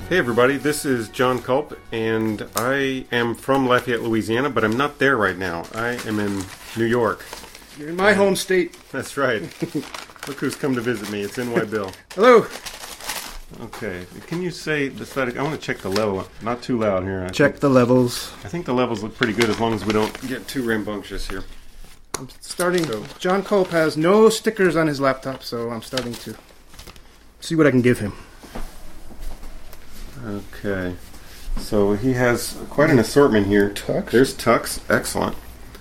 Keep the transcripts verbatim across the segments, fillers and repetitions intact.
Hey everybody, this is John Culp, and I am from Lafayette, Louisiana, but I'm not there right now. I am in New York. You're in my home state. That's right. Look who's come to visit me. It's N Y Bill. Hello. Okay, can you say the static? I want to check the level. Not too loud here. I Check think, the levels. I think the levels look pretty good as long as we don't get too rambunctious here. I'm starting. So- John Culp has no stickers on his laptop, so I'm starting to see what I can give him. Okay, so he has quite an assortment here. Tux? There's Tux, excellent.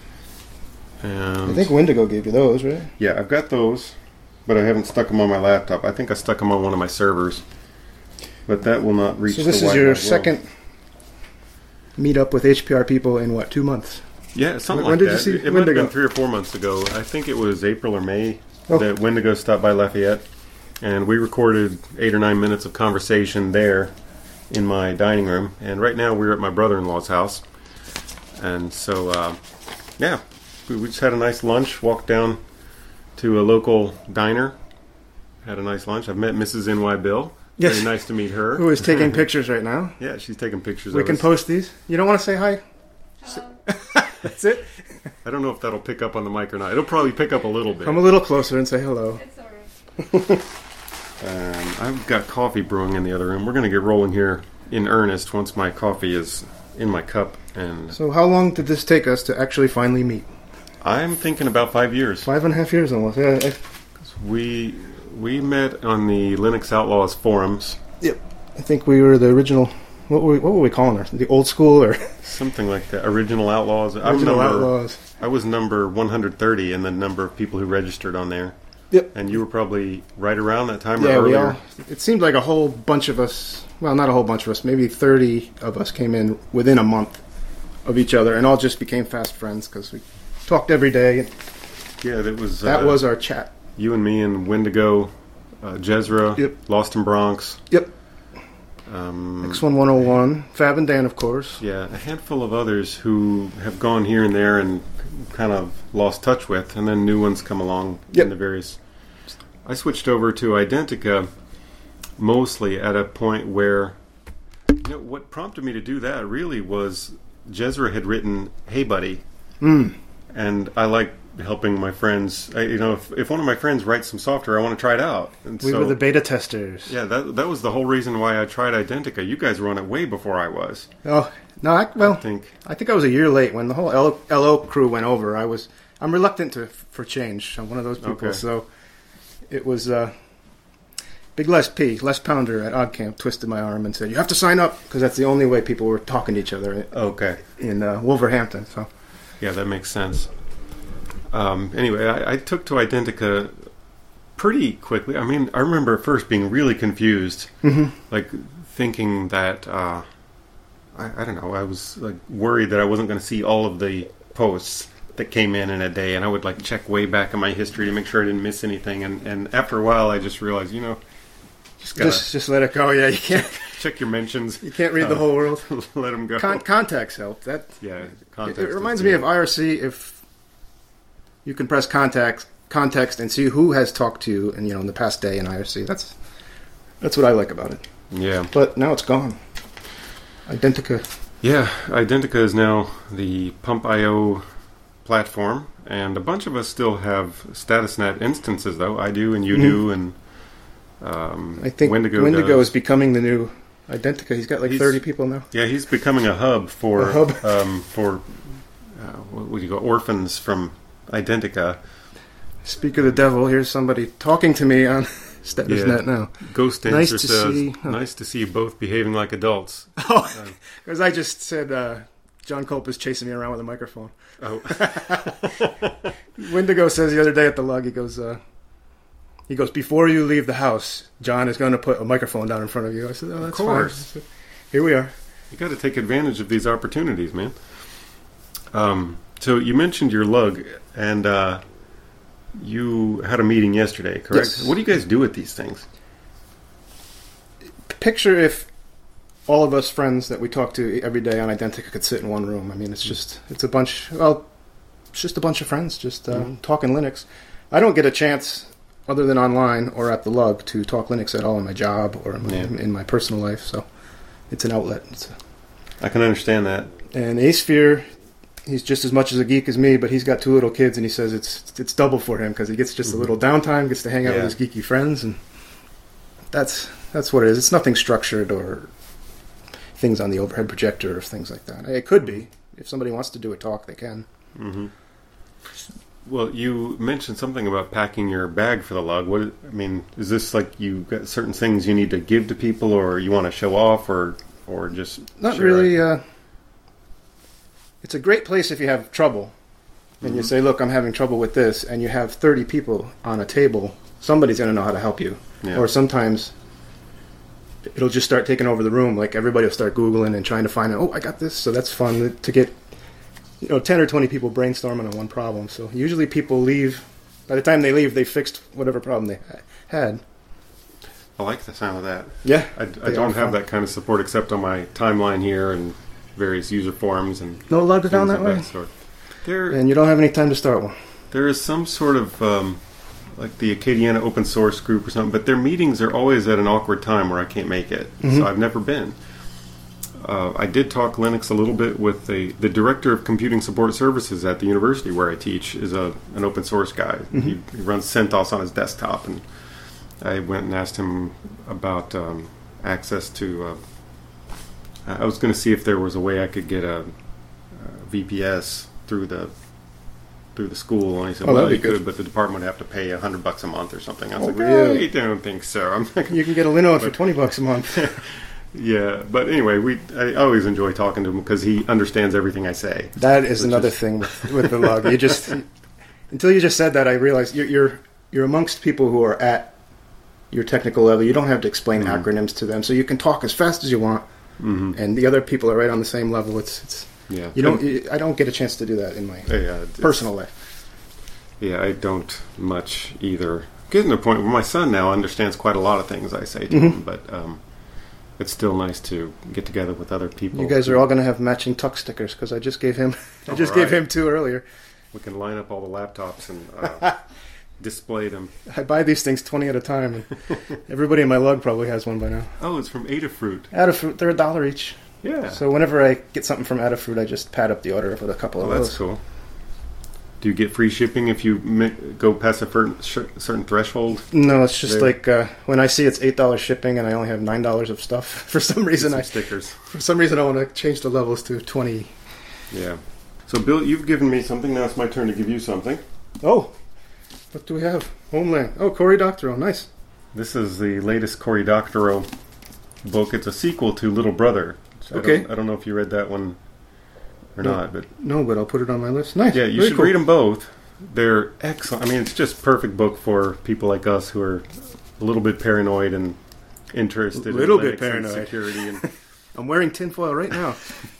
And I think Wendigo gave you those, right? yeah, I've got those, but I haven't stuck them on my laptop. I think I stuck them on one of my servers, but that will not reach. So this the is wide your wide second world. meet up with H P R people in what, two months? Yeah, something When like did you that. see it might have Wendigo? been three or four months ago. I think it was April or May Oh. that Wendigo stopped by Lafayette, and we recorded eight or nine minutes of conversation there in my dining room. And right now we're at my brother-in-law's house, and so uh, yeah, we, we just had a nice lunch. Walked down to a local diner, had a nice lunch. I've met Missus N Y Bill. Yes. Very nice to meet her. Who is taking pictures right now? Yeah, she's taking pictures We of can us. post these. You don't want to say hi? That's it? I don't know if that'll pick up on the mic or not. It'll probably pick up a little bit. Come a little closer and say hello. It's alright. Um, I've got coffee brewing in the other room. We're going to get rolling here in earnest once my coffee is in my cup. And So how long did this take us to actually finally meet? I'm thinking about five years. Five and a half years almost. Yeah. I, We we met on the Linux Outlaws forums, yep. I think we were the original. What were we, what were we calling her? The old school or something like that. Original Outlaws. I'm original number, outlaws? I was number one hundred thirty in the number of people who registered on there. Yep. And you were probably right around that time or Yeah, we earlier. all. It seemed like a whole bunch of us. Well, not a whole bunch of us. Maybe thirty of us came in within a month of each other, and all just became fast friends because we talked every day. Yeah, that was That uh, was our chat. you and me and Wendigo, uh, Jezra, Yep. Lost in Bronx. Yep. Um, X one one oh one. Fab and Dan, of course. Yeah, a handful of others who have gone here and there and kind of lost touch with, and then new ones come along Yep. in the various. I switched over to Identica mostly at a point where, you know, what prompted me to do that really was Jezra had written "Hey Buddy," Mm. and I like helping my friends. I, you know, if, if one of my friends writes some software, I want to try it out. And We so, were the beta testers. yeah, that that was the whole reason why I tried Identica. You guys were on it way before I was. Oh no! I, well, I think. I think I was a year late when the whole L- LO crew went over. I was. I'm reluctant to for change. I'm one of those people. Okay. So it was uh, Big Les P, Les Pounder at OddCamp, twisted my arm and said, "You have to sign up," because that's the only way people were talking to each other Okay. in uh, Wolverhampton. So Yeah, that makes sense. Um, anyway, I, I took to Identica pretty quickly. I mean, I remember at first being really confused, Mhm. like thinking that uh, I, I don't know. I was like worried that I wasn't going to see all of the posts that came in in a day, and I would like check way back in my history to make sure I didn't miss anything. And, and after a while, I just realized, you know, just gotta just just let it go. Yeah, you can't check your mentions. you can't read the Uh, whole world. Let them go. Con- contacts help. That yeah, it, context it is reminds good. me of I R C. If you can press contact context and see who has talked to you, and you know, in the past day in I R C. That's that's what I like about it. Yeah. But now it's gone. Identica. Yeah, Identica is now the Pump dot I O platform, and a bunch of us still have StatusNet instances, though. I do, and you Mhm. do, and um, I think Wendigo, Wendigo, does. is becoming the new Identica. He's got like He's- thirty people now. Yeah, he's becoming a hub for A hub. Um, for uh, what would you go orphans from Identica. Speak of the devil, here's somebody talking to me on StatusNet Yeah. now. Ghost Nice Answer to says, see- "Nice to see you both behaving like adults." Oh, because I just said uh, John Culp is chasing me around with a microphone. Oh, Wendigo says the other day at the lug, he goes, uh, he goes, before you leave the house, John is going to put a microphone down in front of you. I said, oh, that's course. fine. Here we are. you got to take advantage of these opportunities, man. Um, so you mentioned your lug, and uh, you had a meeting yesterday, correct? Yes. What do you guys do with these things? Picture if all of us friends that we talk to every day on Identica could sit in one room. I mean, it's just, it's a bunch, well, it's just a bunch of friends just uh, Mm-hmm. talking Linux. I don't get a chance, other than online or at the lug, to talk Linux at all in my job or in my, Yeah. in my personal life. So it's an outlet. It's a, I can understand that. and Asphere, he's just as much as a geek as me, but he's got two little kids, and he says it's it's double for him because he gets just mm-hmm. a little downtime, gets to hang out yeah. with his geeky friends, and that's that's what it is. It's nothing structured or things on the overhead projector or things like that. It could be. If somebody wants to do a talk, they can. Mm-hmm. Well, you mentioned something about packing your bag for the lug. What I mean, is this like you got certain things you need to give to people, or you want to show off, or or just not really? Uh, it's a great place if you have trouble, and mm-hmm. you say, "Look, I'm having trouble with this," and you have thirty people on a table. Somebody's going to know how to help you, yeah. or sometimes it'll just start taking over the room. Like everybody will start Googling and trying to find out. Oh, I got this, so that's fun to get. You know, ten or twenty people brainstorming on one problem. So usually people leave. By the time they leave, they fixed whatever problem they had. I like the sound of that. Yeah, I, I don't have that kind of support except on my timeline here and various user forums and no lug down that way. That sort. There, and you don't have any time to start one. There is some sort of um, like the Acadiana open source group or something, but their meetings are always at an awkward time where I can't make it. Mm-hmm. So I've never been. Uh, I did talk Linux a little bit with the, the director of computing support services at the university where I teach is a an open source guy. Mm-hmm. He, he runs CentOS on his desktop, and I went and asked him about um, access to. Uh, I was going to see if there was a way I could get a, a V P S through the through the school, and he said, oh, "Well, you good. could, but the department would have to pay a hundred bucks a month or something." I was oh, like, really? "I don't think so." I'm like, you can get a Linode for twenty bucks a month. Yeah, but anyway, we I always enjoy talking to him because he understands everything I say. That is another is... thing with, with the lug. You just until you just said that, I realized you're, you're you're amongst people who are at your technical level. You don't have to explain mm-hmm. acronyms to them, so you can talk as fast as you want, mm-hmm. and the other people are right on the same level. It's it's yeah. You don't. You, I don't get a chance to do that in my yeah, personal life. Yeah, I don't much either. Getting to the point where my son now understands quite a lot of things I say to mm-hmm. him, but. Um, It's still nice to get together with other people. You guys are all going to have matching tuck stickers because I just gave him. I just right. gave him two earlier. We can line up all the laptops and uh, display them. I buy these things twenty at a time, and everybody in my lug probably has one by now. Oh, it's from Adafruit. Adafruit, they're a dollar each. Yeah. So whenever I get something from Adafruit, I just pad up the order with a couple of oh, those. That's cool. Do you get free shipping if you mi- go past a certain, certain threshold? No, it's just there? like uh, when I see it's eight dollars shipping and I only have nine dollars of stuff. For some reason, some I stickers. For some reason, I want to change the levels to twenty. Yeah. So, Bill, you've given me something. Now it's my turn to give you something. Oh, what do we have? Homeland. Oh, Cory Doctorow. Nice. This is the latest Cory Doctorow book. It's a sequel to Little Brother. So okay. I don't, I don't know if you read that one or no, not, but no, but I'll put it on my list. Nice. Yeah, you Very should cool. read them both. They're excellent. I mean, it's just perfect book for people like us who are a little bit paranoid and interested a little in bit Linux paranoid. and security. And I'm wearing tinfoil right now.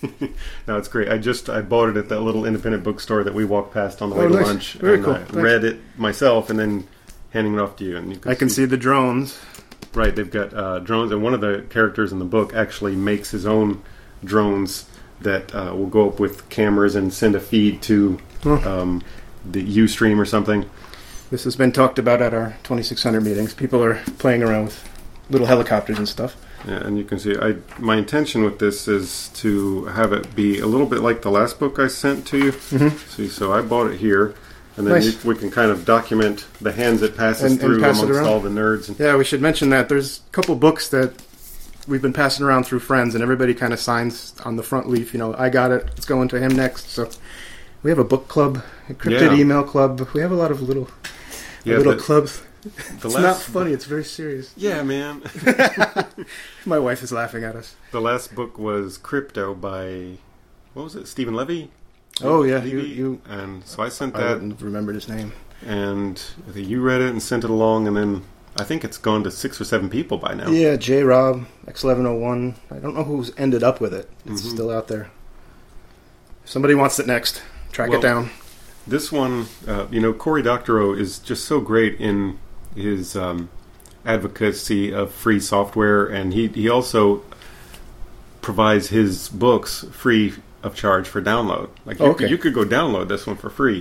No, it's great. I just I bought it at that little independent bookstore that we walked past on the way oh, to nice. lunch. Very and cool. I Thanks. read it myself and then handing it off to you. And you can I can see, see the drones. Right, they've got uh, drones, and one of the characters in the book actually makes his own drones that uh, will go up with cameras and send a feed to huh. um, the Ustream or something. This has been talked about at our twenty-six hundred meetings. People are playing around with little helicopters and stuff. Yeah, and you can see, I my intention with this is to have it be a little bit like the last book I sent to you. Mm-hmm. See, so I bought it here, and then nice. you, we can kind of document the hands it passes and, through and pass amongst all the nerds. And yeah, we should mention that there's a couple books that we've been passing around through friends, and everybody kind of signs on the front leaf, you know, I got it, it's going to him next. So we have a book club, a cryptid yeah. email club. We have a lot of little yeah, little the, clubs. The it's last, not funny, it's very serious. Yeah, man. My wife is laughing at us. The last book was Crypto by, what was it, Stephen Levy? Oh, yeah. Levy? You, you, and so I sent I that. I wouldn't have remembered his name. And you read it and sent it along, and then I think it's gone to six or seven people by now. Yeah, J. Rob, X eleven oh one. I don't know who's ended up with it. It's mm-hmm. still out there. If somebody wants it next, track well, it down. This one, uh, you know, Cory Doctorow is just so great in his um, advocacy of free software, and he, he also provides his books free of charge for download. Like you, oh, okay. could, you could go download this one for free.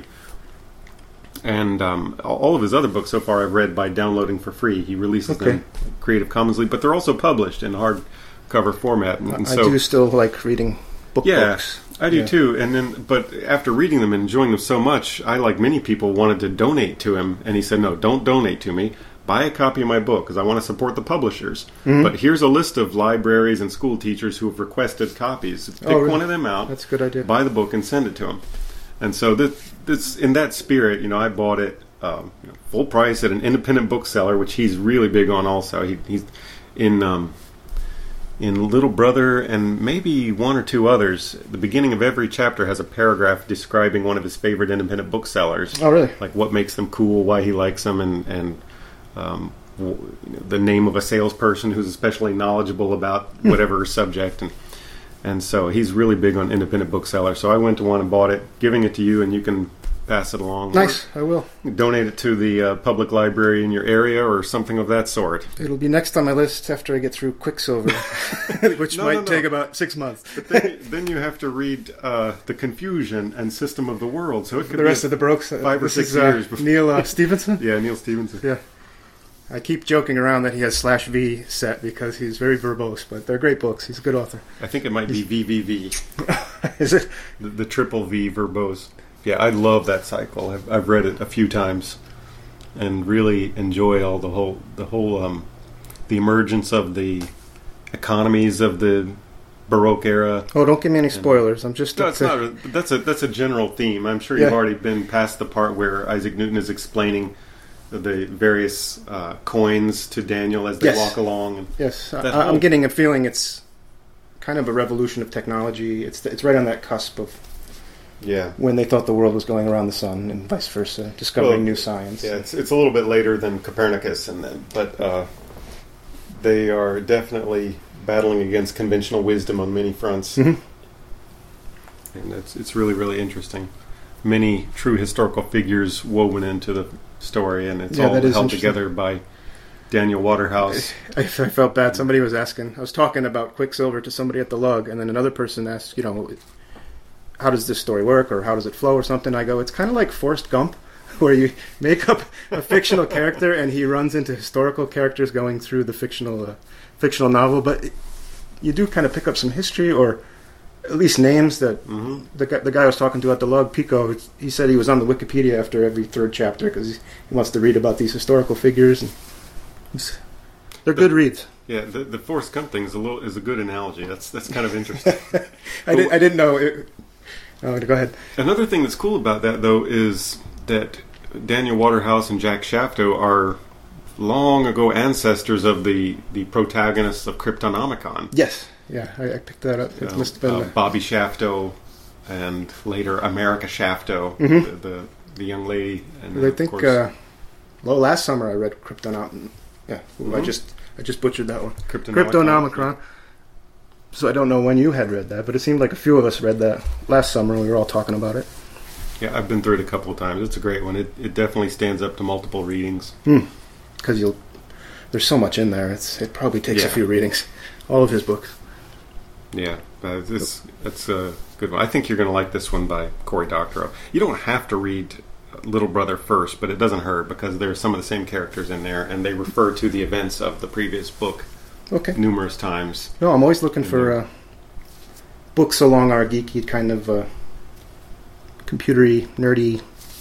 And um, all of his other books so far I've read by downloading for free. He releases okay. them Creative Commonsly, but they're also published in hard cover format. And, and I so, do still like reading book yeah, books. I do Yeah. too. And then, but after reading them and enjoying them so much, I, like many people, wanted to donate to him. And he said, no, don't donate to me. Buy a copy of my book because I want to support the publishers. Mm-hmm. But here's a list of libraries and school teachers who have requested copies. Pick Oh, really? one of them out. That's a good idea. Buy the book and send it to him. And so this, this in that spirit, you know, I bought it um, you know, full price at an independent bookseller, which he's really big on. Also, he, he's in um, in Little Brother and maybe one or two others. The beginning of every chapter has a paragraph describing one of his favorite independent booksellers. Oh, really? Like what makes them cool, why he likes them, and and um, w- you know, the name of a salesperson who's especially knowledgeable about whatever subject. And and so he's really big on independent booksellers. So I went to one and bought it, giving it to you, and you can pass it along. Nice, I will. Or donate it to the uh, public library in your area or something of that sort. It'll be next on my list after I get through Quicksilver, which No, might no, no. take about six months. But then, then you have to read uh, The Confusion and System of the World. So it could The be rest of the Brokes. uh, five or this six is, uh, years before- Neil uh, Stevenson? Yeah, Neil Stevenson. Yeah. I keep joking around that he has slash V set because he's very verbose, but they're great books. He's a good author. I think it might be V V V, Is it? the, the triple V verbose. Yeah, I love that cycle. I've, I've read it a few times and really enjoy all the whole the whole um, the emergence of the economies of the Baroque era. Oh, don't give me any spoilers. I'm just... No, it's not. a- That's a that's a general theme. I'm sure Yeah. you've already been past the part where Isaac Newton is explaining the various uh, coins to Daniel as they Yes. walk along. And Yes, I, That I'm whole- getting a feeling it's kind of a revolution of technology. It's it's right on that cusp of yeah, when they thought the world was going around the sun and vice versa, discovering Well, new science. yeah. It's it's a little bit later than Copernicus, and then, but uh, they are definitely battling against conventional wisdom on many fronts, Mhm. and it's it's really really interesting. Many true historical figures woven into the story, and it's Yeah, all that is held interesting. together by Daniel Waterhouse. I, I felt bad. Somebody was asking. I was talking about Quicksilver to somebody at the lug, and then another person asked, you know, how does this story work, or how does it flow, or something. I go, it's kind of like Forrest Gump, where you make up a fictional character, and he runs into historical characters going through the fictional uh, fictional novel. But you do kind of pick up some history, or at least names that hmm the guy, the guy I was talking to at the lug, Pico. He said he was on the Wikipedia after every third chapter because he wants to read about these historical figures. And it's- they're good reads. Yeah, the, the Forrest Gump thing is a little is a good analogy. That's that's kind of interesting. I, did, I didn't know. It, oh, go ahead. Another thing that's cool about that, though, is that Daniel Waterhouse and Jack Shafto are long ago ancestors of the, the protagonists of Cryptonomicon. Yes. Yeah, I, I picked that up. It You know, must have been. uh, uh, Bobby Shafto and later America Shafto, Mhm. the, the the young lady. And I of think. course, Uh, well, last summer I read Cryptonom. Yeah, ooh, I Mhm. just I just butchered that one. Cryptonomicon. Cryptonomicron. So I don't know when you had read that, but it seemed like a few of us read that last summer. and We were all talking about it. Yeah, I've been through it a couple of times. It's a great one. It it definitely stands up to multiple readings. Because you'll, there's so much in there. It's it probably takes a Yeah. few readings. All of his books. Yeah, uh, this that's a good one. I think you're going to like this one by Cory Doctorow. You don't have to read Little Brother first, but it doesn't hurt because there's some of the same characters in there, and they refer to the events of the previous book Okay. numerous times. No, I'm always looking for uh, books along our geeky kind of uh, computery, nerdy.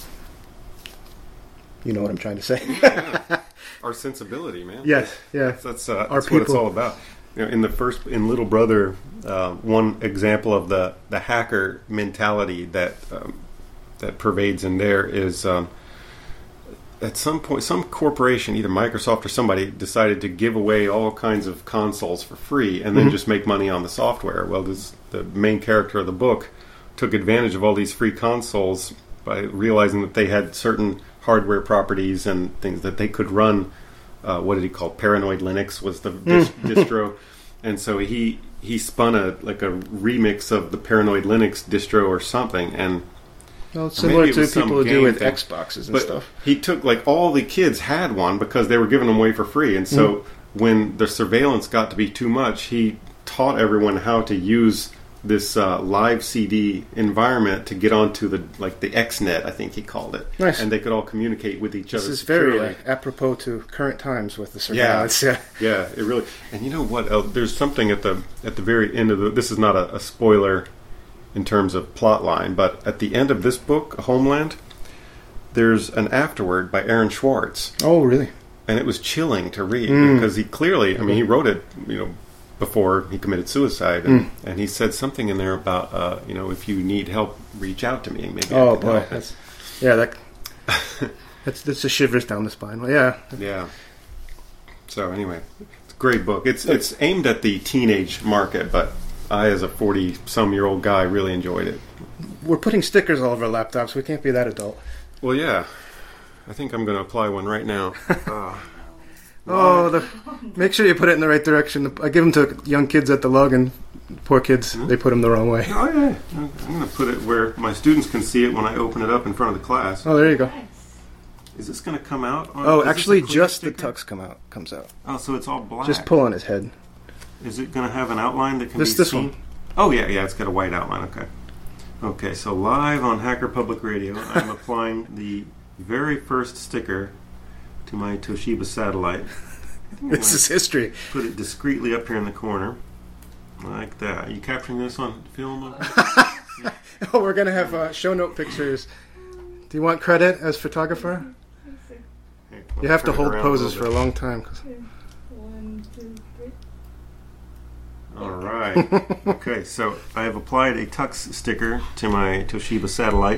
You know what I'm trying to say. Yeah. Our sensibility, man. Yes. Yeah. That's, that's, uh, Our that's what it's people. all about. You know, in the first, in Little Brother, uh, one example of the, the hacker mentality that um, that pervades in there is um, at some point, some corporation, either Microsoft or somebody, decided to give away all kinds of consoles for free and then Mhm. just make money on the software. Well, this, the main character of the book took advantage of all these free consoles by realizing that they had certain hardware properties and things that they could run. Uh, what did he call it? Paranoid Linux was the dis- distro, and so he he spun a like a remix of the Paranoid Linux distro or something, and Well, it's Or maybe similar it to was some people who do game with thing. Xboxes and but stuff. he took like all the kids had one because they were giving them away for free, and so when the surveillance got to be too much, he taught everyone how to use this uh, live C D environment to get onto the like the X net, I think he called it. Nice. And they could all communicate with each This other. is very securely. uh, apropos to current times with the surveillance. Yeah. Yeah, it really. And you know what? Uh, there's something at the at the very end of the. This is not a, a spoiler in terms of plot line, but at the end of this book, Homeland, there's an afterword by Aaron Schwartz, Oh, really? and it was chilling to read Mm. because he clearly. I mean, he wrote it, you know, before he committed suicide, and, and he said something in there about, uh, you know, if you need help, reach out to me. Maybe. I Oh could boy, help. that's, yeah, that that's that's the shivers down the spine. Well, yeah, Yeah. So anyway, it's a great book. It's it's aimed at the teenage market, but I, as a forty-some-year-old guy, really enjoyed it. we're putting stickers all over laptops. We can't be that adult. Well, yeah. I think I'm going to apply one right now. Uh, Oh, the, make sure you put it in the right direction. I give them to young kids at the lug, and poor kids, they put them the wrong way. oh, yeah. I'm going to put it where my students can see it when I open it up in front of the class. Oh, there you go. Is this going to come out? On, Oh, is this actually, a clear just the sticker? tux come out comes out. Oh, so it's all black. Just pull on his head. Is it going to have an outline that can This be this seen? one. Oh, yeah, yeah, it's got a white outline. Okay. Okay, so live on Hacker Public Radio, I'm applying the very first sticker to my Toshiba satellite. I think I'm This gonna is history. put it discreetly up here in the corner, like that. Are you capturing this on film? Oh, we're gonna have uh, show note pictures. Do you want credit as photographer? Here, You have to turn it hold around poses for little a long time. 'cause- One, two, three. bit. All right. Okay, so I have applied a Tux sticker to my Toshiba satellite,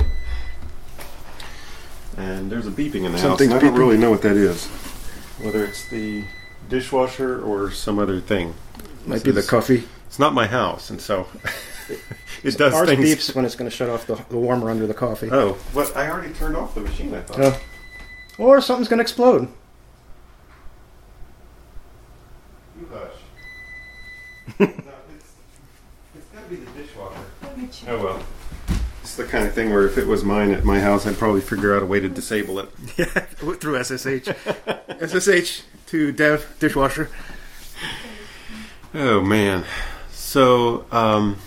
and there's a beeping in the house. Something's And I don't beeping. really know what that is. Whether it's the dishwasher or some other thing. Might This be the is- coffee. It's not my house, and so it does Ours things. beeps when it's going to shut off the, the warmer under the coffee. Oh, but I already turned off the machine. I thought. Oh. Or something's going to explode. You hush. no, it's, it's got to be the dishwasher. Oh well. It's the kind of thing where if it was mine at my house, I'd probably figure out a way to disable it. Yeah, through S S H. S S H to dev dishwasher. Oh man. So um,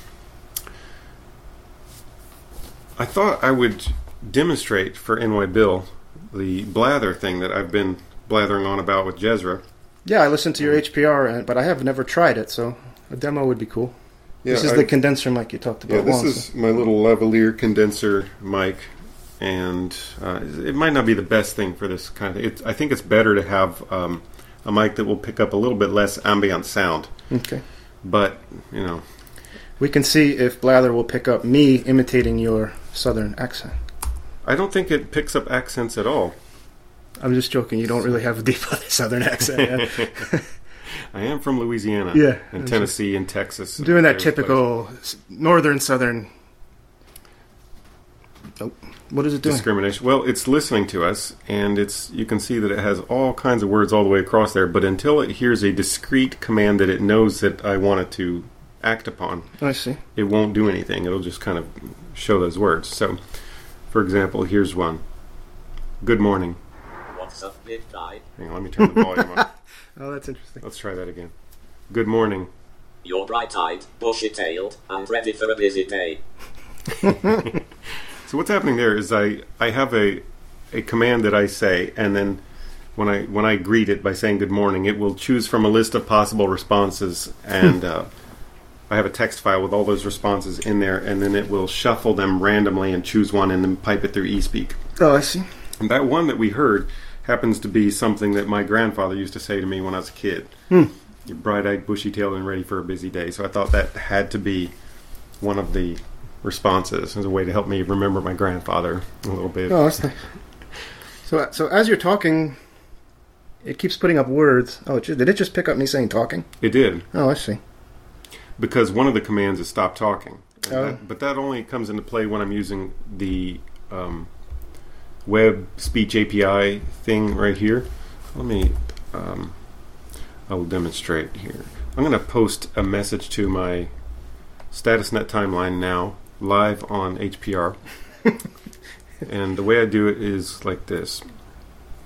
I thought I would demonstrate for N Y Bill the blather thing that I've been blathering on about with Jezra. Yeah, I listened to your H P R, uh, but I have never tried it, so a demo would be cool. this is I- the condenser mic you talked about Yeah, this once. is my little lavalier condenser mic, and uh, it might not be the best thing for this kind of thing. It's, I think it's better to have um, a mic that will pick up a little bit less ambient sound. Okay. But, you know, We can see if Blather will pick up me imitating your southern accent. I don't think it picks up accents at all. I'm just joking. You don't really have a deep southern accent. Yeah. I am from Louisiana, Yeah, and I'm Tennessee, and Texas. I'm doing that various typical s- northern southern. Oh, what is it doing? discrimination. Well, it's listening to us, and it's you can see that it has all kinds of words all the way across there. But until it hears a discrete command that it knows that I want it to act upon, I see. it won't do anything. It'll just kind of show those words. So, for example, here's one. Good morning. What's up, big guy? Hang on, let me turn the volume up. Oh, that's interesting. Let's try that again. Good morning. You're bright-eyed, bushy-tailed, and ready for a busy day. So what's happening there is I, I have a a command that I say, and then when I when I greet it by saying good morning, it will choose from a list of possible responses, and uh, I have a text file with all those responses in there, and then it will shuffle them randomly and choose one and then pipe it through eSpeak. Oh, I see. And that one that we heard happens to be something that my grandfather used to say to me when I was a kid. Hmm. You're bright-eyed, bushy-tailed, and ready for a busy day. So I thought that had to be one of the responses as a way to help me remember my grandfather a little bit. Oh, that's nice. So, so as you're talking, it keeps putting up words. Oh, it ju- did it just pick up me saying talking? It did, Oh, I see. because one of the commands is stop talking. And Oh. that- but that only comes into play when I'm using the um, web speech A P I thing right here. Let me, um, I will demonstrate here. I'm going to post a message to my StatusNet timeline now, live on H P R. And the way I do it is like this.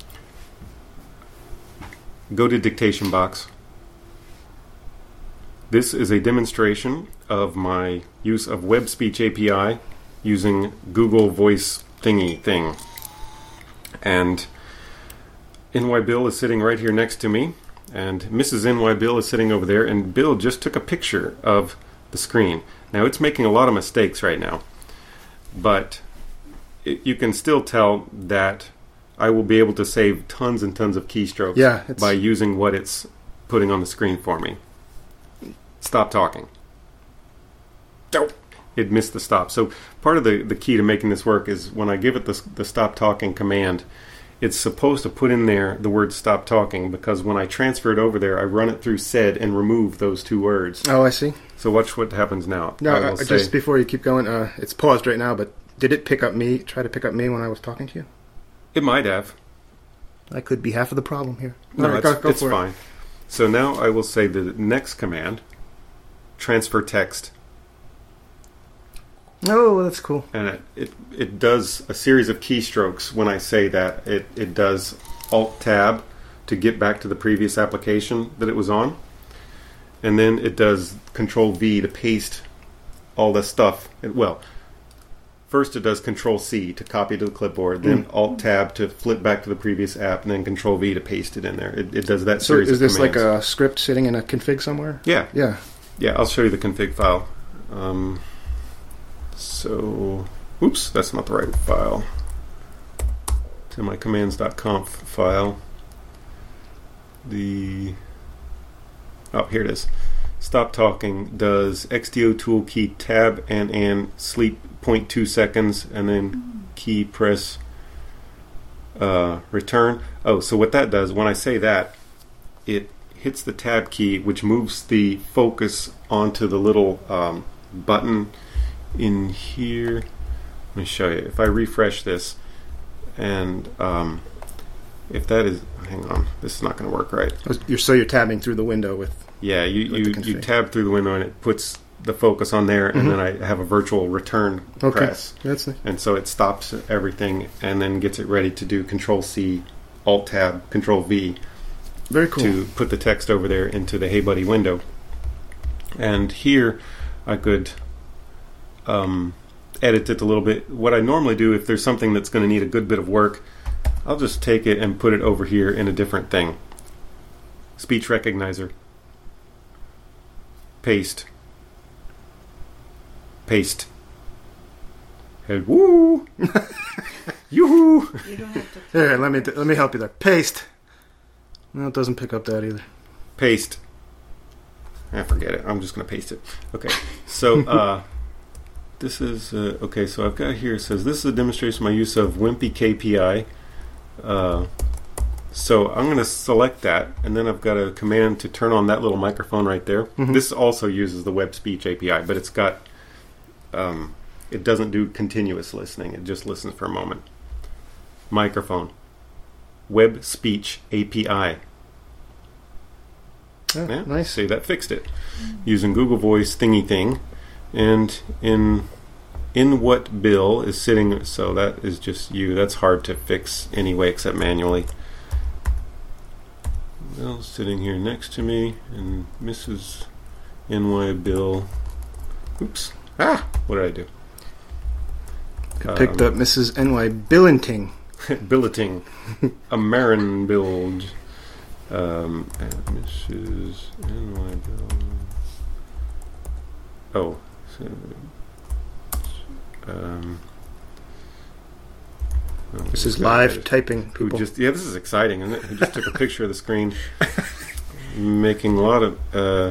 Go to dictation box. This is a demonstration of my use of Web Speech A P I using Google Voice thingy thing. And N Y Bill is sitting right here next to me, and Missus N Y Bill is sitting over there, and Bill just took a picture of the screen. Now, it's making a lot of mistakes right now, but it, you can still tell that I will be able to save tons and tons of keystrokes Yeah, it's- by using what it's putting on the screen for me. Stop talking. Don't. It missed the stop. So part of the, the key to making this work is when I give it the, the stop talking command, it's supposed to put in there the word stop talking, because when I transfer it over there, I run it through S E D and remove those two words. Oh, I see. So watch what happens now. No, I will uh, say- just before you keep going, uh, it's paused right now, but did it pick up me, try to pick up me when I was talking to you? It might have. I could be half of the problem here. No, All right, it's, go, go it's for it. fine. So now I will say the next command, transfer text, Oh, that's cool. and it, it, it does a series of keystrokes. When I say that, it, it does Alt-Tab to get back to the previous application that it was on, and then it does Control-V to paste all the stuff. It, well, first it does Control-C to copy to the clipboard, then Alt-Tab to flip back to the previous app, and then Control-V to paste it in there. It, it does that So series is of this commands. like a script sitting in a config somewhere? Yeah. Yeah. Yeah, I'll show you the config file. Um, so, oops, that's not the right file. To my commands.conf file. The, oh, here it is. Stop talking does X D O tool key tab and and sleep zero point two seconds, and then key press uh, return. Oh, so what that does, when I say that, it hits the tab key, which moves the focus onto the little um, button in here. Let me show you. If I refresh this, and um, if that is, hang on, this is not going to work right. Oh, You're, so you're tabbing through the window with... Yeah, you, With you, the you config. tab through the window and it puts the focus on there, and Mhm. then I have a virtual return Okay, press. that's nice. And so it stops everything and then gets it ready to do Control-C, Alt-Tab, Control-V Very cool. to put the text over there into the Hey Buddy window. And here I could um, edit it a little bit. What I normally do, if there's something that's going to need a good bit of work, I'll just take it and put it over here in a different thing. Speech recognizer. Paste. Paste. And woo! Yoo-hoo! You don't have to. Here, let me let me help you there. Paste. No, it doesn't pick up that either. Paste. I forget it. I'm just going to paste it. Okay. So, uh, this is, uh, okay, so I've got here, it says, this is a demonstration of my use of Wimpy K P I. Uh, so I'm going to select that, and then I've got a command to turn on that little microphone right there. Mhm. This also uses the Web Speech A P I, but it's got, um, it doesn't do continuous listening. It just listens for a moment. Microphone. Web Speech A P I. Yeah, Yeah, nice. see, that fixed it. Using Google Voice thingy thing. And in in what Bill is sitting, so that is just you. That's hard to fix anyway, except manually. Bill's sitting here next to me, and Missus N Y Bill. Oops. Ah! What did I do? It picked Um, up Missus N Y Billenting. Billeting. A Marin build. Um, and Missus N Y Bill. Oh. So, um, oh, This is guy live just- typing, Who people. just, yeah, this is exciting, isn't it? Who just took a picture of the screen. Making a lot of, uh,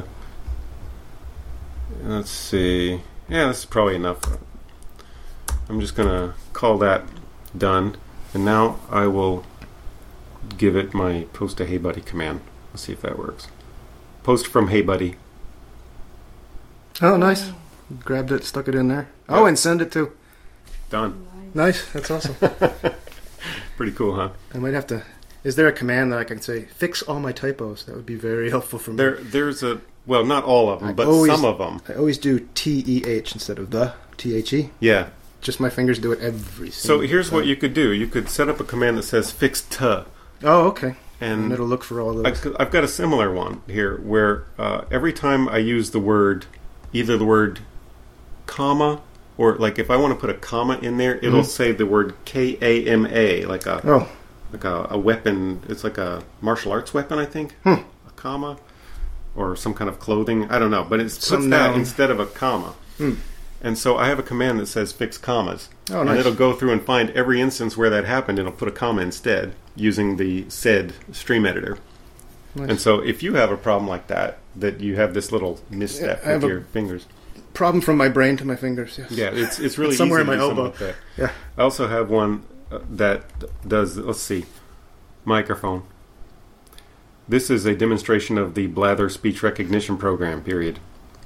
let's see. Yeah, this is probably enough. I'm just going to call that done. And now I will give it my post to Hey Buddy command. Let's see if that works. Post from Hey Buddy. Oh, nice. Grabbed it, stuck it in there. Oh, Yep. and send it to. Done. Nice. That's awesome. Pretty cool, huh? I might have to. Is there a command that I can say fix all my typos? That would be very helpful for me. There, there's a, well, not all of them, I but always- some of them. I always do T E H instead of the T H E. Yeah. Just my fingers do it every So single here's what time. you could do. You could set up a command that says fix to. Oh, okay. And, and it'll look for all those. I, I've got a similar one here where uh, every time I use the word, either the word comma, or like if I want to put a comma in there, it'll Mhm. say the word K A M A, like a Oh, like a, a weapon. It's like a martial arts weapon, I think. Hmm. A comma, or some kind of clothing. I don't know, but it's puts Some that noun. instead of a comma. Hmm. And so I have a command that says fix commas. Oh, and nice. it'll go through and find every instance where that happened, and it'll put a comma instead using the said stream editor. nice. And so if you have a problem like that, that you have this little misstep Yeah, I have with a- your fingers. Problem from my brain to my fingers. Yes. Yeah, it's it's really It's somewhere easy in to my do something elbow. like that. Yeah. I also have one uh, that does, let's see, microphone. This is a demonstration of the Blather speech recognition program, period.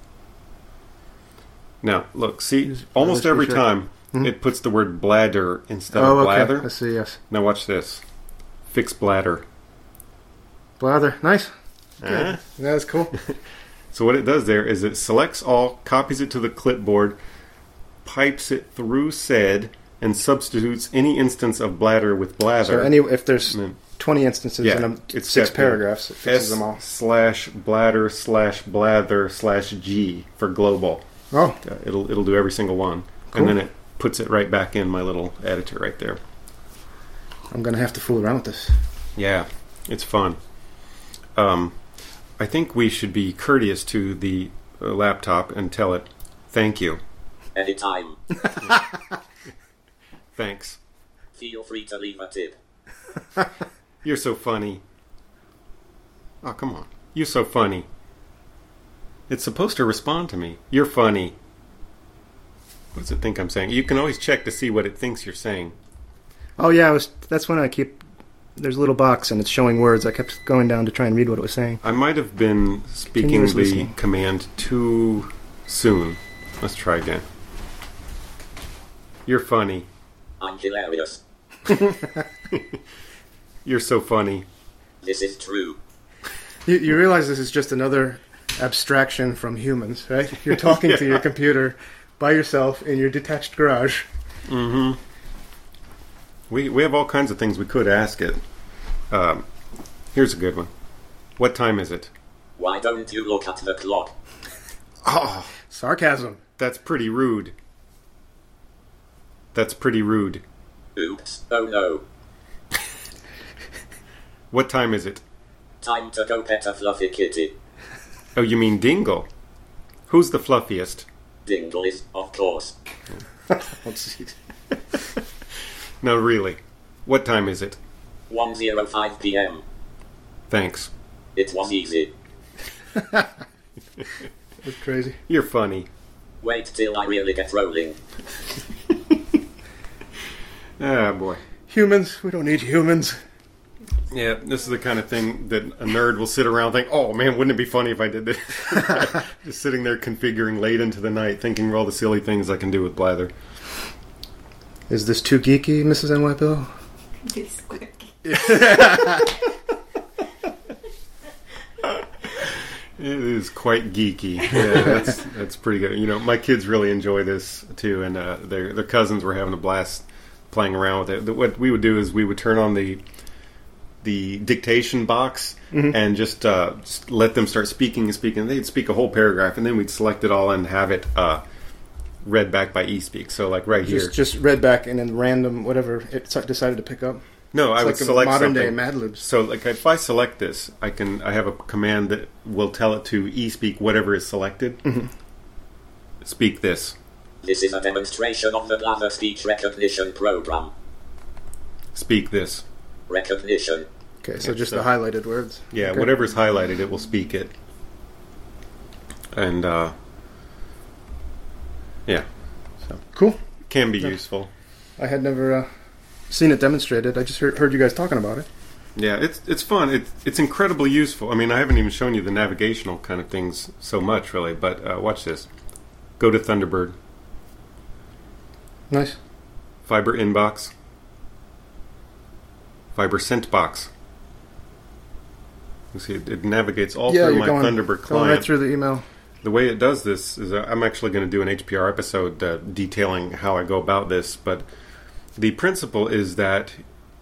Now, look, see, Use almost Blather every speech rec- time Mhm. it puts the word bladder instead Oh, of okay. blather. I see. Yes. Now watch this. Fix bladder. Blather. Nice. Uh, Yeah, that's cool. So what it does there is it selects all, copies it to the clipboard, pipes it through said, and substitutes any instance of bladder with blather. So any if there's And then twenty instances Yeah, in them, it's six got the paragraphs, it fixes S them all. slash bladder slash blather slash G for global. Oh, Uh, it'll it'll do every single one, Cool. and then it puts it right back in my little editor right there. I'm gonna have to fool around with this. Yeah, it's fun. Um, I think we should be courteous to the uh, laptop and tell it, "Thank you, Anytime. thanks, Feel free to leave a tip. you're so funny." Oh, come on, you're so funny. It's supposed to respond to me. You're funny. What does it think I'm saying? You can always check to see what it thinks you're saying. Oh yeah, I was. That's when I keep. There's a little box and it's showing words. I kept going down to try and read what it was saying. I might have been speaking Continuous the listening. command too soon. Let's try again. You're funny. I'm hilarious. You're so funny. This is true. You, you realize this is just another abstraction from humans, right? You're talking to your computer by yourself in your detached garage. Mm-hmm. We we have all kinds of things we could ask it. Um, here's a good one. What time is it? Why don't you look at the clock? Oh, Sarcasm. that's pretty rude. That's pretty rude. Oops. Oh no. What time is it? Time to go pet a fluffy kitty. Oh, you mean Dingle? Who's the fluffiest? Dingle is, of course. Oh, jeez. No, really. What time is it? one oh five p.m. Thanks. It was easy. That's crazy. You're funny. Wait till I really get rolling. Ah, boy. Humans. We don't need humans. Yeah, this is the kind of thing that a nerd will sit around and think, oh man, wouldn't it be funny if I did this? Just sitting there configuring late into the night, thinking of all the silly things I can do with Blather. Is this too geeky, Missus N Y Bill? It's quirky. It is quite geeky. Yeah, that's that's pretty good. You know, my kids really enjoy this too, and uh, their their cousins were having a blast playing around with it. The- What we would do is we would turn on the the dictation box Mhm. and just, uh, just let them start speaking and speaking. They'd speak a whole paragraph, and then we'd select it all and have it uh, read back by eSpeak. So, like right here. Just just read back and then random whatever it s- decided to pick up. No, I It's would like a select modern something. day Mad Libs. So, like, if I select this, I can. I have a command that will tell it to eSpeak whatever is selected. Mhm. Speak this. This is a demonstration of the Blather speech recognition program. Speak this. Recognition. Okay, so Yeah, just so- the highlighted words. Yeah, Okay. whatever's highlighted, it will speak it. And uh, yeah, Cool. can be Yeah. useful. I had never uh, seen it demonstrated. I just heard, heard you guys talking about it. Yeah, it's it's fun. It's it's incredibly useful. I mean, I haven't even shown you the navigational kind of things so much, really. But uh, watch this. Go to Thunderbird. Nice. Fiber inbox. Fiber sent box. You see, it, it navigates all yeah, through you're my going, Thunderbird going client. right through the email. The way it does this is uh, I'm actually going to do an H P R episode uh, detailing how I go about this, but the principle is that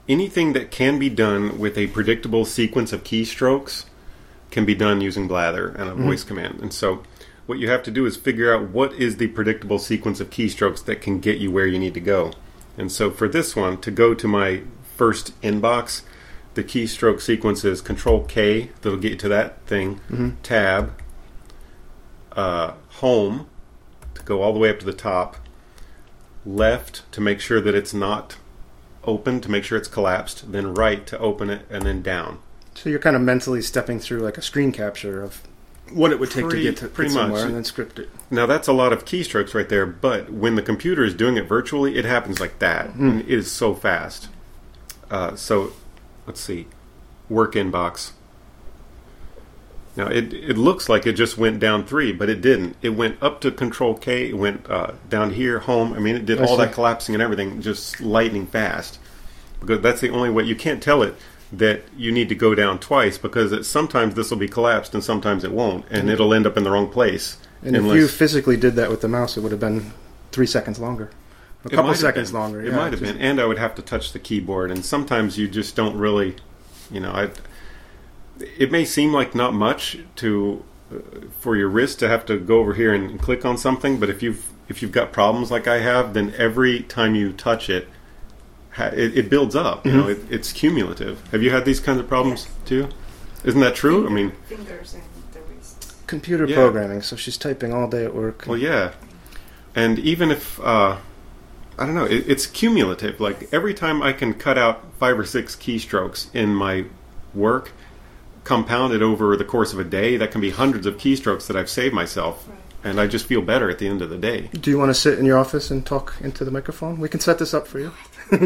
anything that can be done with a predictable sequence of keystrokes can be done using Blather and a Mm-hmm. voice command. And so what you have to do is figure out what is the predictable sequence of keystrokes that can get you where you need to go. And so for this one, to go to my first inbox, the keystroke sequence is Control K, that'll get you to that thing, Mm-hmm. Tab, uh, Home, to go all the way up to the top, Left to make sure that it's not open, to make sure it's collapsed, then Right to open it, and then down. So you're kind of mentally stepping through like a screen capture of what it would take Pretty- to get to pretty get somewhere much. and then script it. Now that's a lot of keystrokes right there, but when the computer is doing it virtually, it happens like that. And it is so fast. Uh, so, let's see. Work inbox. Now it it looks like it just went down three, but it didn't. It went up to Control K, it went uh, down here, home. I mean, it did I all see. that collapsing and everything just lightning fast. Because that's the only way. You can't tell it that you need to go down twice because it, sometimes this will be collapsed and sometimes it won't, and it'll end up in the wrong place. And if you physically did that with the mouse, it would have been three seconds longer. A It couple might have seconds been. longer. It yeah, might have just- been, and I would have to touch the keyboard, and sometimes you just don't really, you know, I. It may seem like not much to uh, for your wrist to have to go over here and click on something, but if you've if you've got problems like I have, then every time you touch it, ha- it, it builds up. You know, it, it's cumulative. Have you had these kinds of problems too? Isn't that true? I mean, Fingers and the wrist. Computer Yeah. programming, so she's typing all day at work. well, yeah, and even if. Uh, I don't know. It, it's cumulative. Like every time I can cut out five or six keystrokes in my work, compounded over the course of a day, that can be hundreds of keystrokes that I've saved myself, Right. and I just feel better at the end of the day. Do you want to sit in your office and talk into the microphone? We can set this up for you.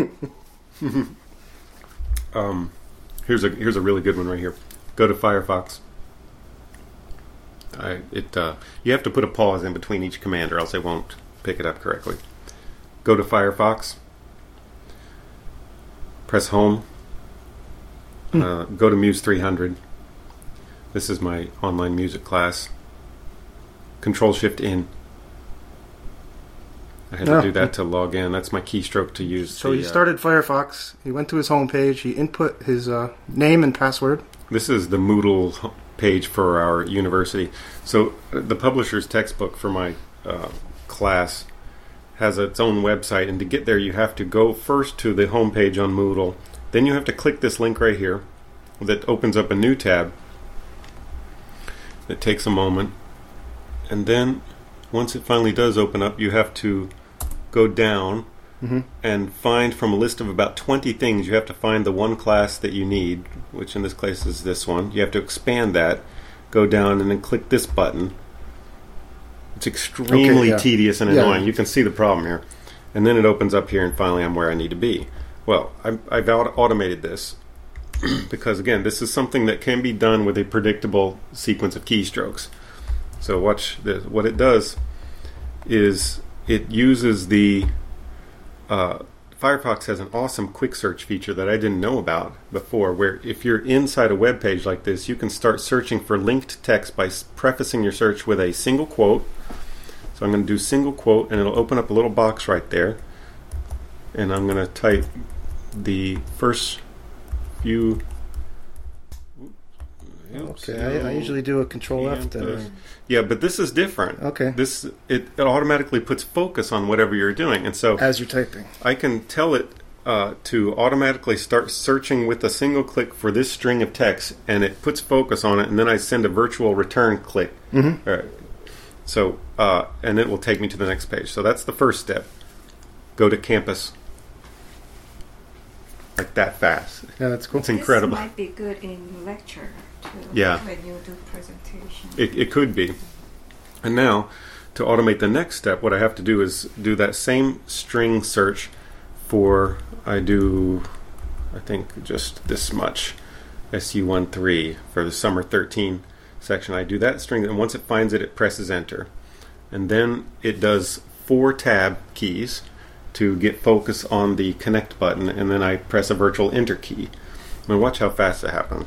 Um, here's a here's a really good one right here. Go to Firefox. I, it uh, you have to put a pause in between each command, or else it won't pick it up correctly. Go to Firefox. Press Home. Uh, go to Muse three hundred. This is my online music class. Control Shift In. I had Oh. to do that to log in. That's my keystroke to use. So the, he uh, started Firefox. He went to his home page. He input his uh, name and password. This is the Moodle page for our university. So uh, the publisher's textbook for my uh, class has its own website, and to get there you have to go first to the home page on Moodle. Then you have to click this link right here that opens up a new tab. It takes a moment. And then once it finally does open up, you have to go down Mhm. and find from a list of about twenty things. You have to find the one class that you need, which in this case is this one. You have to expand that, go down, and then click this button. It's extremely Okay, yeah. tedious and Yeah. annoying. You can see the problem here. And then it opens up here, and finally I'm where I need to be. Well, I've, I've auto- automated this because, again, this is something that can be done with a predictable sequence of keystrokes. So watch this. What it does is it uses the uh, Firefox has an awesome quick search feature that I didn't know about before, where if you're inside a web page like this, you can start searching for linked text by s- prefacing your search with a single quote. So I'm going to do single quote, and it'll open up a little box right there. And I'm going to type the first few. Oops. Okay, I, I usually do a Control F. Then. Yeah, but this is different. Okay. This it, it automatically puts focus on whatever you're doing, and so As you're typing. I can tell it uh, to automatically start searching with a single click for this string of text, and it puts focus on it, and then I send a virtual return click. Mhm. All right. So uh, and it will take me to the next page. So that's the first step. Go to Campus. Like that fast. Yeah, that's cool. It's incredible. This might be good in lecture too. Yeah. When you do presentation. It, it could be. And now, to automate the next step, what I have to do is do that same string search for, I do, I think, just this much, S U thirteen for the summer thirteen section. I do that string, and once it finds it, it presses enter. And then it does four tab keys to get focus on the connect button, and then I press a virtual enter key. I mean, watch how fast it happens.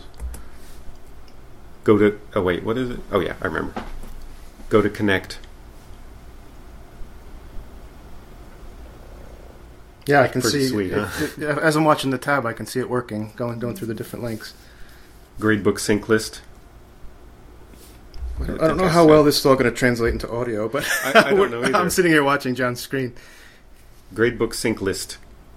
Go to, oh wait, what is it? Oh yeah, I remember. Go to connect. Yeah, I can Pretty see. sweet, huh? it- it- as I'm watching the tab, I can see it working, going going through the different links. Gradebook sync list. I I don't think know I how said- well this is all going to translate into audio, but I- I don't know either. I'm sitting here watching John's screen. Gradebook sync list.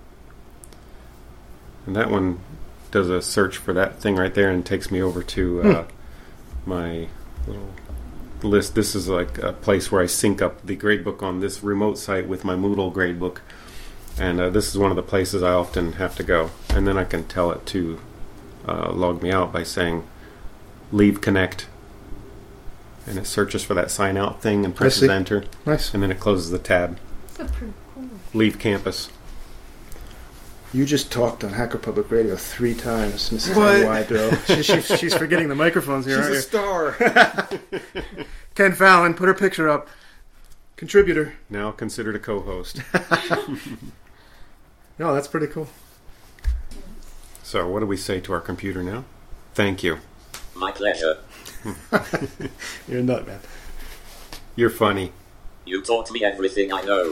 And that one does a search for that thing right there and takes me over to uh, my little list. This is like a place where I sync up the gradebook on this remote site with my Moodle gradebook. And uh, this is one of the places I often have to go. And then I can tell it to uh, log me out by saying leave connect. And it searches for that sign out thing and presses see. enter. Nice. And then it closes the tab. So pretty cool. Leave campus. You just talked on Hacker Public Radio three times, Missus What? Wydrow. she, she, she's forgetting the microphones here, aren't you? star. Ken Fallon, put her picture up. Contributor. Now considered a co-host. No, that's pretty cool. So what do we say to our computer now? Thank you. My pleasure. You're a nut, man. You're funny. You taught me everything I know.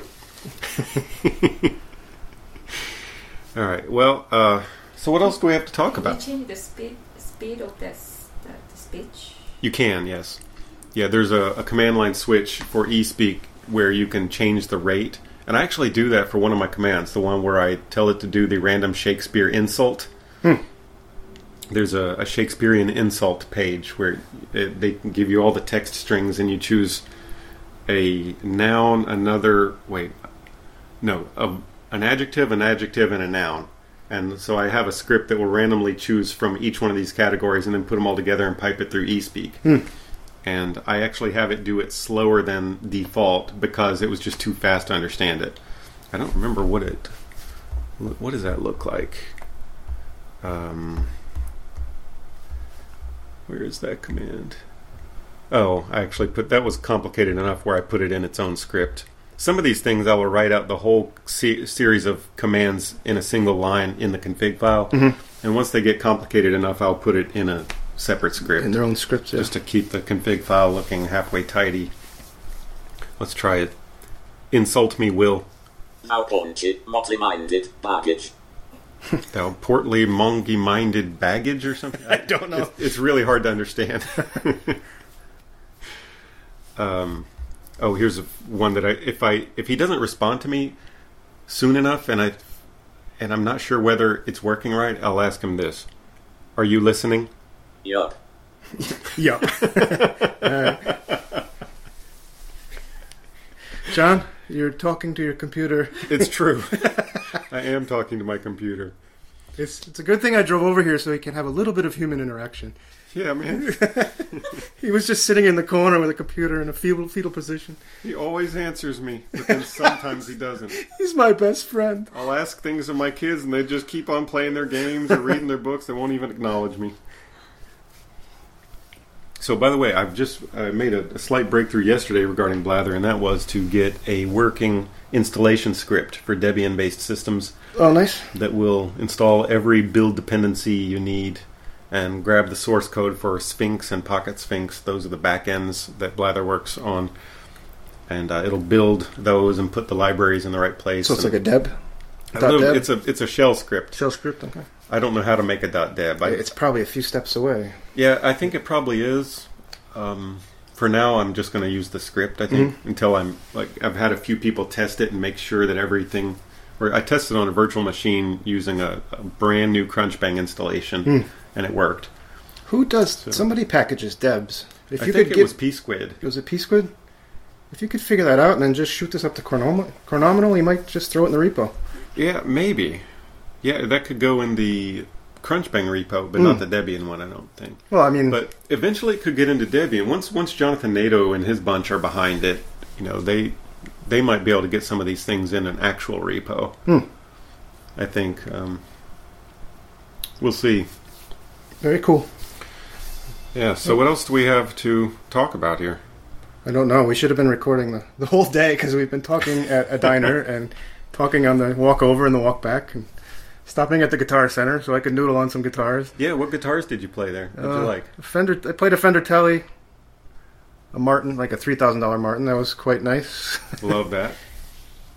All right. Well, uh, so what else do we have to talk Can you about? change the speed speed of this the, the speech? You can, yes. Yeah, there's a, a command line switch for eSpeak where you can change the rate. And I actually do that for one of my commands, the one where I tell it to do the random Shakespeare insult. Hmm. There's a, a Shakespearean insult page where it, they can give you all the text strings and you choose a noun, another, wait, no, a, an adjective, an adjective, and a noun. And so I have a script that will randomly choose from each one of these categories and then put them all together and pipe it through eSpeak. Hmm. And I actually have it do it slower than default because it was just too fast to understand it. I don't remember what it, what does that look like? Um, where is that command? Oh, I actually put, that was complicated enough where I put it in its own script. Some of these things I will write out the whole se- series of commands in a single line in the config file. Mhm. And once they get complicated enough, I'll put it in a separate script. In their own scripts, yeah. Just to keep the config file looking halfway tidy. Let's try it. Insult me, Will. Thou paunchy, motley-minded baggage. Thou portly, mongy-minded baggage or something? I don't know. It's, it's really hard to understand. um, oh, here's a, one that I if I if he doesn't respond to me soon enough, and I and I'm not sure whether it's working right, I'll ask him this: are you listening? Yup. Yeah. Alright. John, you're talking to your computer. It's true. I am talking to my computer. It's it's a good thing I drove over here so he can have a little bit of human interaction. Yeah, man. He was just sitting in the corner with a computer in a fetal fetal position. He always answers me, but then sometimes he doesn't. He's my best friend. I'll ask things of my kids, and they just keep on playing their games or reading their books. They won't even acknowledge me. So, by the way, I've just uh, made a, a slight breakthrough yesterday regarding Blather, and that was to get a working installation script for Debian-based systems Oh, nice. that will install every build dependency you need and grab the source code for Sphinx and Pocket Sphinx. Those are the backends that Blather works on. And uh, it'll build those and put the libraries in the right place. So it's and like a deb? a Dot little- deb? it's a it's a shell script. Shell script, okay. I don't know how to make a .deb. I, It's probably a few steps away. yeah, I think it probably is. Um, for now, I'm just going to use the script. I think until I'm like I've had a few people test it and make sure that everything. Or I tested on a virtual machine using a, a brand new Crunchbang installation, Hmm. and it worked. Who does... So- Somebody packages debs. If I you think could it get... was P-Squid. Was it P-Squid? If you could figure that out and then just shoot this up to Chronom- Chronominal, you might just throw it in the repo. Yeah, maybe. Yeah, that could go in the Crunchbang repo, but Hmm. not the Debian one, I don't think. Well, I mean... But eventually it could get into Debian. Once once Jonathan Nato and his bunch are behind it, you know, they they might be able to get some of these things in an actual repo. Hmm. I think. Um, we'll see. Very cool. Yeah, so what else do we have to talk about here? I don't know. We should have been recording the, the whole day because we've been talking at a diner and talking on the walk over and the walk back and stopping at the Guitar Center so I could noodle on some guitars. Yeah, what guitars did you play there? What did Uh, you like? a Fender. I played a Fender Tele, a Martin, like a three thousand dollar Martin. That was quite nice. Love that.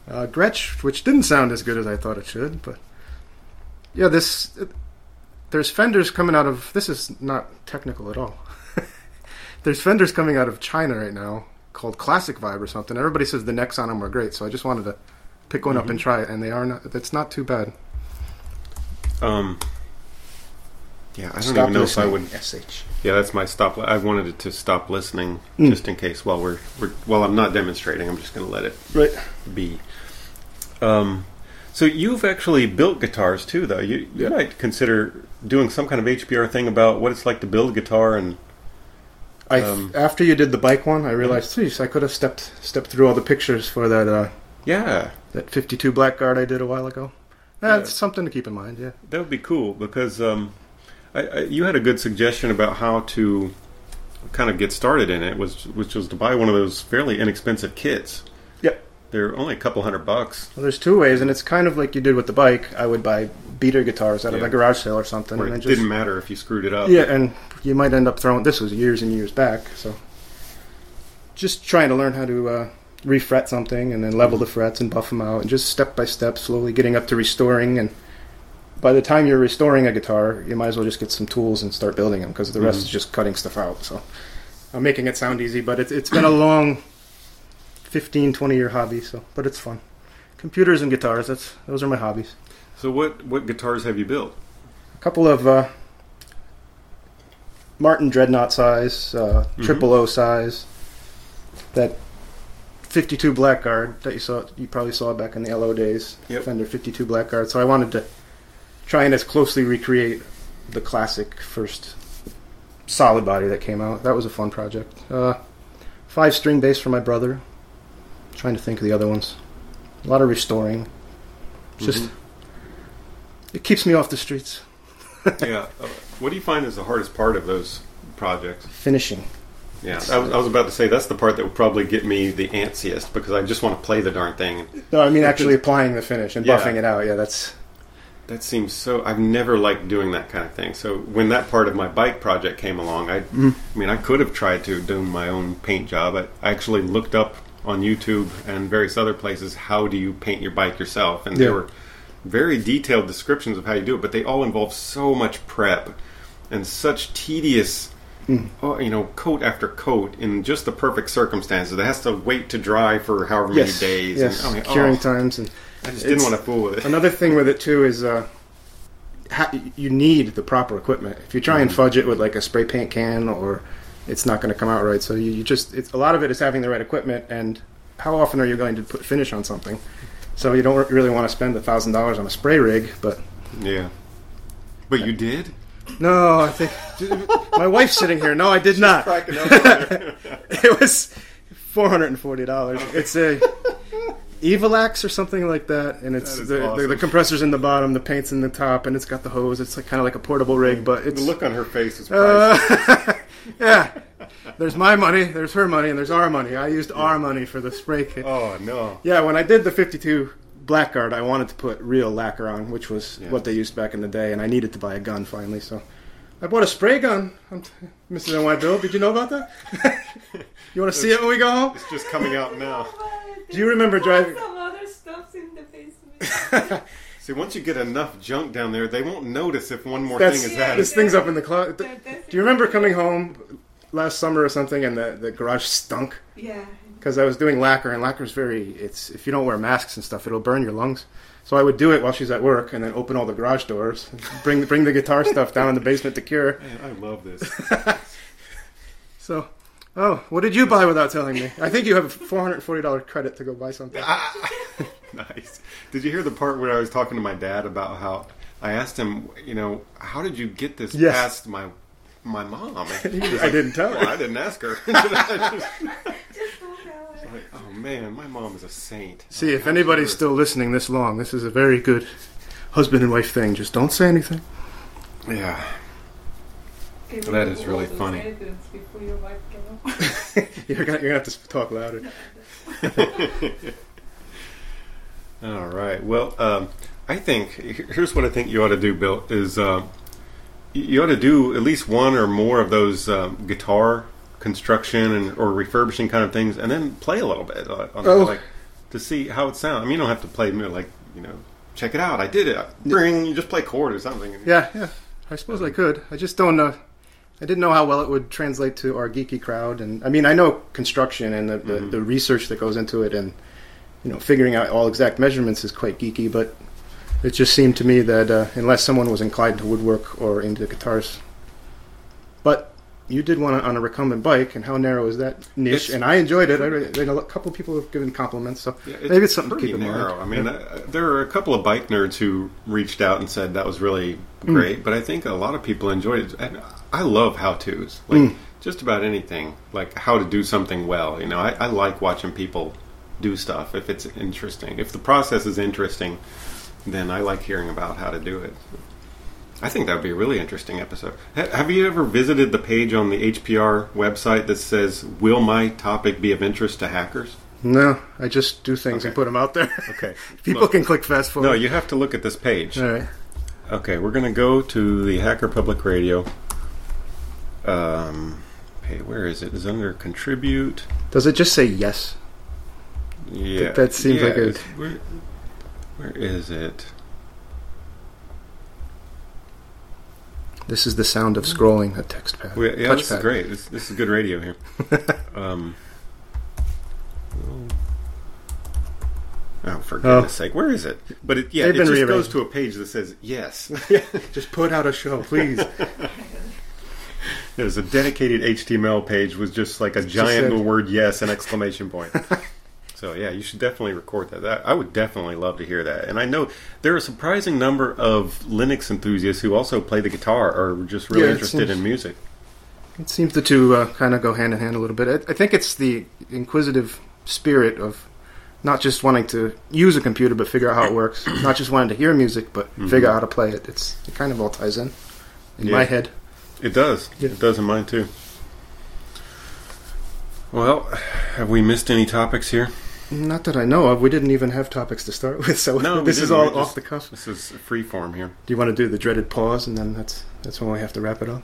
uh, Gretsch, which didn't sound as good as I thought it should, but yeah, this it, there's Fenders coming out of. This is not technical at all. There's Fenders coming out of China right now called Classic Vibe or something. Everybody says the necks on them are great, so I just wanted to pick one mm-hmm. up and try it, and they are not. It's not too bad. Um. Yeah, I don't Stop even know listening. if I would. S H. Yeah, that's my stop. I wanted it to stop listening Mm. just in case. While we're, we're while I'm not demonstrating, I'm just going to let it Right. be. Um. So you've actually built guitars too, though. You you Yeah. might consider doing some kind of H B R thing about what it's like to build a guitar and. I Um, after you did the bike one, I realized, geez, I could have stepped stepped through all the pictures for that uh, Yeah, that fifty-two Blackguard I did a while ago. Yeah. That's something to keep in mind. Yeah. that would be cool because um, I, I, you had a good suggestion about how to kind of get started in it, was which was to buy one of those fairly inexpensive kits. Yep. They're only a couple hundred bucks. Well, there's two ways, and it's kind of like you did with the bike. I would buy beater guitars out of Yeah. a garage sale or something, Where and it then just didn't matter if you screwed it up. yeah, and you might end up throwing. This was years and years back, so just trying to learn how to uh, refret something and then level the frets and buff them out, and just step by step, slowly getting up to restoring. And by the time you're restoring a guitar, you might as well just get some tools and start building them, because the rest Mhm. is just cutting stuff out. So I'm making it sound easy, but it's it's been a long fifteen, twenty year hobby. So, but it's fun. Computers and guitars. That's those are my hobbies. So what what guitars have you built? A couple of uh, Martin Dreadnought size, uh, Mhm. triple O size, that fifty-two Blackguard that you saw, you probably saw back in the L O days, Yep. Fender fifty-two Blackguard. So I wanted to try and as closely recreate the classic first solid body that came out. That was a fun project. Uh, five string bass for my brother. Trying to think of the other ones. A lot of restoring. Just Mhm. it keeps me off the streets. Yeah. Uh, what do you find is the hardest part of those projects? Finishing. Yeah, I was, I was about to say that's the part that would probably get me the antsiest because I just want to play the darn thing. No, I mean actually applying the finish and Yeah. buffing it out. Yeah, that's That seems so. I've never liked doing that kind of thing. So when that part of my bike project came along, I, Mhm. I mean, I could have tried to do my own paint job. I I actually looked up on YouTube and various other places how do you paint your bike yourself, and Yeah. there were very detailed descriptions of how you do it, but they all involve so much prep and such tedious. Mm. Oh, you know, coat after coat in just the perfect circumstances. It has to wait to dry for however many yes, days. yes, And, I mean, curing oh, times, and I just didn't it's- want to fool with it. another thing with it too is uh, ha- you need the proper equipment. If you try and Mhm. fudge it with like a spray paint can, or it's not going to come out right. So you, you just it's a lot of it is having the right equipment, and how often are you going to put finish on something? So you don't really want to spend a thousand dollars on a spray rig, but Yeah, but you did. no, I think my wife's sitting here. No, I did not. Cracking up there. It was four hundred and forty dollars. It's a Evalax or something like that, and it's That is the, the, awesome. the compressor's in the bottom, the paint's in the top, and it's got the hose. It's like kind of like a portable rig, but it's The look on her face is priceless. uh, yeah. There's my money, there's her money, and there's our money. I used our money for the spray kit. Oh no! Yeah, when I did the fifty-two Blackguard, I wanted to put real lacquer on, which was Yeah. what they used back in the day, and I needed to buy a gun finally, so I bought a spray gun. I'm t- Missus N Y Bill, did you know about that? You want to see it when we go home? It's just coming out now. Do you remember driving- Some other stuff's in the basement. See, once you get enough junk down there, they won't notice if one more That's, thing is Yeah. added. this thing's up in the closet. They're Do you remember coming home last summer or something, and the, the garage stunk? Yeah. Because I was doing lacquer, and lacquer's very, it's if you don't wear masks and stuff, it'll burn your lungs. So I would do it while she's at work, and then open all the garage doors, bring bring the guitar stuff down in the basement to cure. Man, I love this. So, oh, what did you buy without telling me? I think you have a four hundred forty dollars credit to go buy something. Nice. Did you hear the part where I was talking to my dad about how I asked him, you know, how did you get this Yes. past my my mom? And he was I didn't tell well, her. I didn't ask her. I just- Just don't tell her. like, oh man, my mom is a saint. See, if How anybody's sure. still listening this long, this is a very good husband and wife thing. Just don't say anything. Yeah. Okay, That we'll is do really all those funny. edits before your wife came up. You're gonna, you're gonna have to talk louder. All right. Well, um, I think here's what I think you ought to do, Bill. Is um, you ought to do at least one or more of those um, guitar construction and or refurbishing kind of things, and then play a little bit. Uh, on Oh. like to see how it sounds. I mean, you don't have to play like you know, check it out. I did it. Bring you just play chord or something. Yeah, yeah. I suppose I could. I just don't know. I didn't know how well it would translate to our geeky crowd. And I mean, I know construction and the, the, Mm-hmm. the research that goes into it, and you know, figuring out all exact measurements is quite geeky. But it just seemed to me that uh, unless someone was inclined to woodwork or into guitars, but you did one on a recumbent bike, and how narrow is that niche? It's- and I enjoyed it. I read, a couple of people have given compliments, so Yeah, maybe it's something to pretty keep in narrow. mind. I mean, uh, there are a couple of bike nerds who reached out and said that was really great, but I think a lot of people enjoyed it. And I love how-tos, like Mm. just about anything, like how to do something well. You know, I, I like watching people do stuff if it's interesting. If the process is interesting, then I like hearing about how to do it. I think that would be a really interesting episode. Ha- have you ever visited the page on the H P R website that says, "Will my topic be of interest to hackers?" No, I just do things Okay. and put them out there. Okay. People Look. can click fast forward. No, you have to look at this page. All right. Okay, we're going to go to the Hacker Public Radio. Um, hey, where is it? Is it under Contribute? Does it just say yes? Yeah. that seems yeah, like a- it's- Where, where is it? This is the sound of scrolling a text pad. We, yeah, this is Touchpad. great. This, this is good radio here. um, oh, for goodness sake, where is it? But it, yeah, They've it been just rearranged. goes to a page that says yes. Just put out a show, please. There's a dedicated H T M L page with just like a giant said- word yes and exclamation point. So yeah, you should definitely record that. that. I would definitely love to hear that. And I know there are a surprising number of Linux enthusiasts who also play the guitar or are just really Yeah, it interested seems- in music. It seems the two uh, kind of go hand in hand a little bit. I, I think it's the inquisitive spirit of not just wanting to use a computer but figure out how it works. Not just wanting to hear music but figure out how to play it. It's it kind of all ties in in Yeah. my head. It does. Yeah. It does in mine too. Well, have we missed any topics here? Not that I know of. We didn't even have topics to start with, so No, we this is didn't. all We off just- the cuff. This is free form here. Do you want to do the dreaded pause, and then that's that's when we have to wrap it up?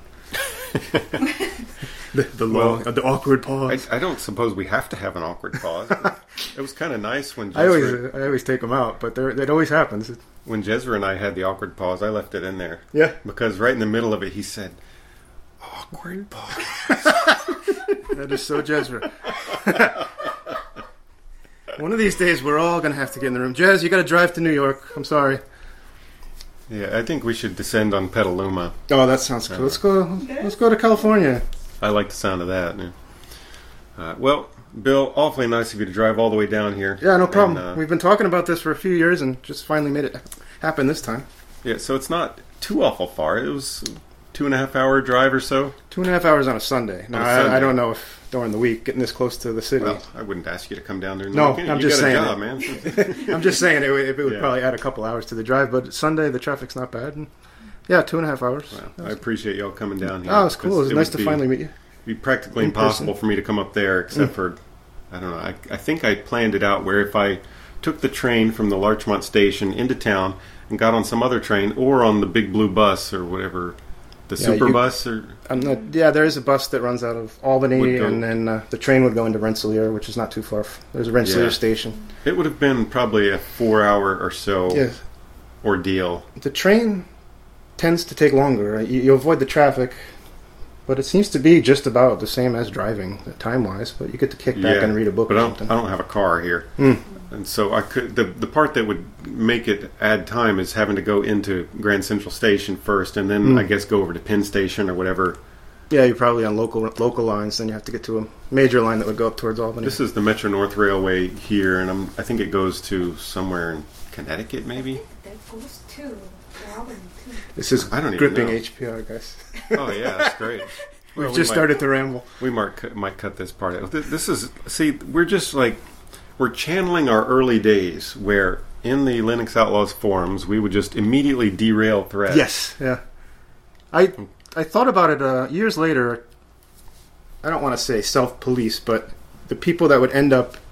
the the Well, long, uh, the awkward I, pause. I don't suppose we have to have an awkward pause. It was kind of nice when I, always Jezra, I always take them out, but there it always happens. when Jezra and I had the awkward pause. I left it in there Yeah, because right in the middle of it, he said, "Awkward pause." that is so Jezra. One of these days, we're all gonna have to get in the room. Jez, you got to drive to New York. I'm sorry. Yeah, I think we should descend on Petaluma. Oh, that sounds cool. Let's go. Let's go to California. I like the sound of that. Yeah. Uh, well, Bill, awfully nice of you to drive all the way down here. Yeah, no problem. And, uh, We've been talking about this for a few years, and just finally made it happen this time. yeah, so it's not too awful far. It was two and a half hour drive or so. Two and a half hours on a Sunday. Now, On a I, Sunday. I don't know if during the week, getting this close to the city. Well, I wouldn't ask you to come down there. in the No, weekend. I'm you just got saying a job, it. man. I'm just saying it, would- it would Yeah. probably add a couple hours to the drive, but Sunday the traffic's not bad. And yeah, two and a half hours. Well, I appreciate y'all coming down here. Oh, it's cool. It was It nice would to be- finally meet you. be practically in impossible person. for me to come up there, except for I don't know. I, I think I planned it out where if I took the train from the Larchmont station into town and got on some other train or on the Big Blue bus or whatever, the Yeah, super you- bus or I'm not, yeah, there is a bus that runs out of Albany, Would go- and then uh, the train would go into Rensselaer, which is not too far. F- There's a Rensselaer Yeah. station. it would have been probably a four hour or so Yeah, ordeal. the train tends to take longer. You, you avoid the traffic, but it seems to be just about the same as driving, time wise. But you get to kick back Yeah, and read a book but or I don't, something. I don't have a car here, Hmm. and so I could. The the part that would make it add time is having to go into Grand Central Station first, and then Hmm. I guess go over to Penn Station or whatever. Yeah, you're probably on local local lines. Then you have to get to a major line that would go up towards Albany. This is the Metro North Railway here, and I'm, I think it goes to somewhere in Connecticut, maybe. That goes to Albany too. This is I don't even gripping know. H P R, guys. Oh yeah, that's great. We've Well, we just might- started to ramble. We might cut, might cut this part out. Th- This is see, we're just like we're channeling our early days, where in the Linux Outlaws forums we would just immediately derail threads. Yes, yeah. I I thought about it uh, years later. I don't want to say self-police, but the people that would end up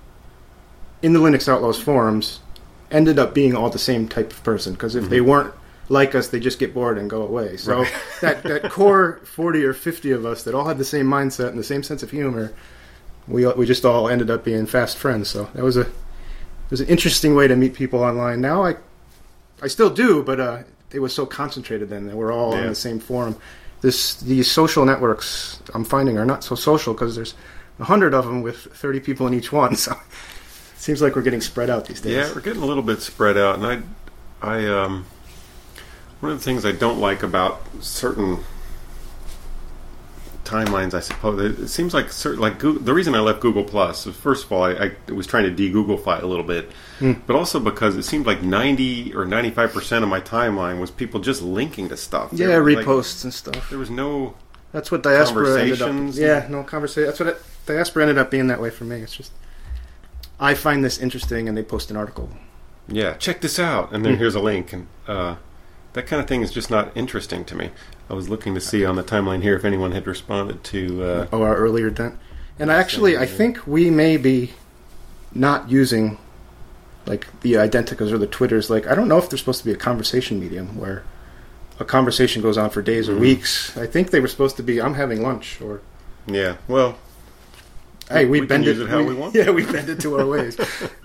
in the Linux Outlaws forums ended up being all the same type of person. Because if they weren't like us, they just get bored and go away. So Right. that that core forty or fifty of us that all had the same mindset and the same sense of humor, we we just all ended up being fast friends. So that was a was an interesting way to meet people online. Now I, I still do, but uh, it was so concentrated then. They were all Yeah. in the same forum. This these social networks I'm finding are not so social because there's a hundred of them with thirty people in each one. So it seems like we're getting spread out these days. Yeah, we're getting a little bit spread out, and I, I, um, one of the things I don't like about certain timelines, I suppose, it, it seems like certain, like Google, the reason I left Google Plus is, first of all, I, I was trying to de-Googlefy a little bit, Mm. but also because it seemed like ninety or ninety-five percent of my timeline was people just linking to stuff. Yeah, There was, like, reposts and stuff. there was no That's what diaspora ended up. conversations. Yeah, no conversation. That's what it, diaspora ended up being that way for me. It's just I find this interesting, and they post an article. yeah, check this out, and then Mm. here's a link, and uh, that kind of thing is just not interesting to me. I was looking to see on the timeline here if anyone had responded to. Uh, Oh, our earlier dent. And I actually, I think we may be not using like the Identicas or the Twitters. Like, I don't know if they're supposed to be a conversation medium where a conversation goes on for days or Mhm. weeks. I think they were supposed to be, I'm having lunch, or yeah, well, hey, we, we can bend use it, it how we want. Yeah, we bend it to our ways.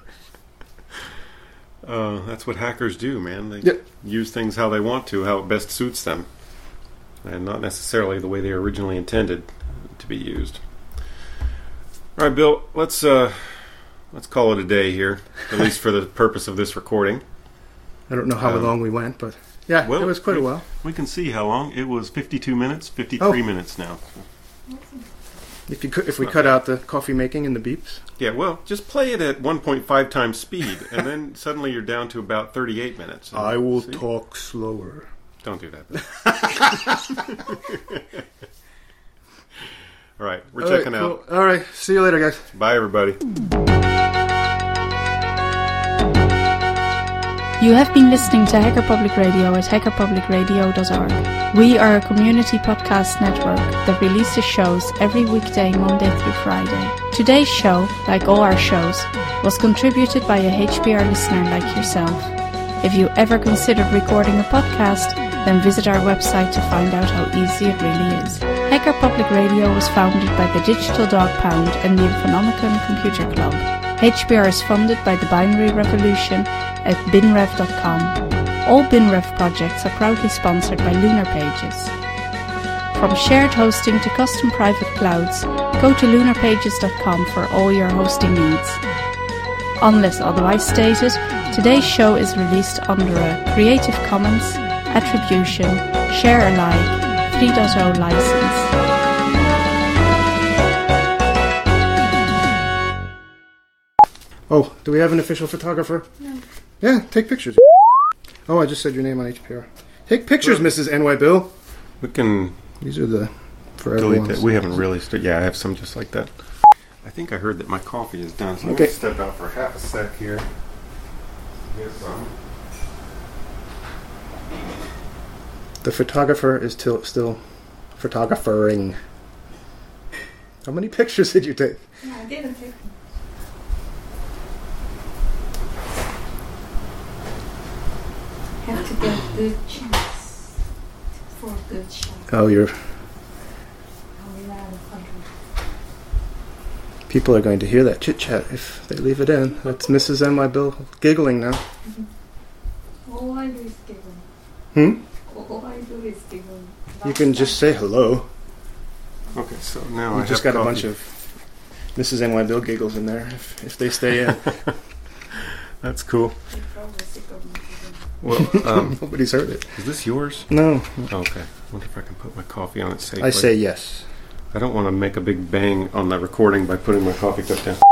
uh, that's what hackers do, man. They Yep. use things how they want to, how it best suits them, and not necessarily the way they originally intended to be used. All right, Bill, let's uh, let's call it a day here, at least for the purpose of this recording. I don't know how Um, long we went, but yeah, well, it was quite a we- while. We can see how long. It was fifty-two minutes, fifty-three Oh. minutes now. If you could, if we cut out the coffee making and the beeps. Yeah, well, just play it at one point five times speed, and then suddenly you're down to about thirty-eight minutes. I will See? talk slower. Don't do that. All right, we're All right, checking out. cool. All right, see you later, guys. Bye, everybody. You have been listening to Hacker Public Radio at hacker public radio dot org. We are a community podcast network that releases shows every weekday, Monday through Friday. Today's show, like all our shows, was contributed by a H P R listener like yourself. If you ever considered recording a podcast, then visit our website to find out how easy it really is. Hacker Public Radio was founded by the Digital Dog Pound and the Infonomicon Computer Club. H P R is funded by the Binary Revolution at binrev dot com. All BinRev projects are proudly sponsored by Lunar Pages. From shared hosting to custom private clouds, go to lunar pages dot com for all your hosting needs. Unless otherwise stated, today's show is released under a Creative Commons Attribution Share Alike three point oh license. Oh, do we have an official photographer? No. Yeah, take pictures. Oh, I just said your name on H P R. Take pictures, Missus N Y Bill. We can These are the for delete everyone. that. We haven't really. St- yeah, I have some just like that. I think I heard that my coffee is done, so I'm Okay. going to step out for half a sec here. Get some. The photographer is till, still photographering. How many pictures did you take? No, I didn't take them. Have to get good chance for good shot. Oh, your I'll rely on the control. people are going to hear that chit chat if they leave it in. That's Missus N Y Bill giggling now. All I do is giggle. Hmm? All I do is giggle. You can just say hello. Okay, so now I You just have got a coffee. bunch of Missus N Y Bill giggles in there if, if they stay in. That's cool. You're probably sick of me giggling. Well, um, Nobody's heard it. is this yours? No. Okay. I wonder if I can put my coffee on it safely. I say yes. I don't want to make a big bang on the recording by putting my coffee cup down.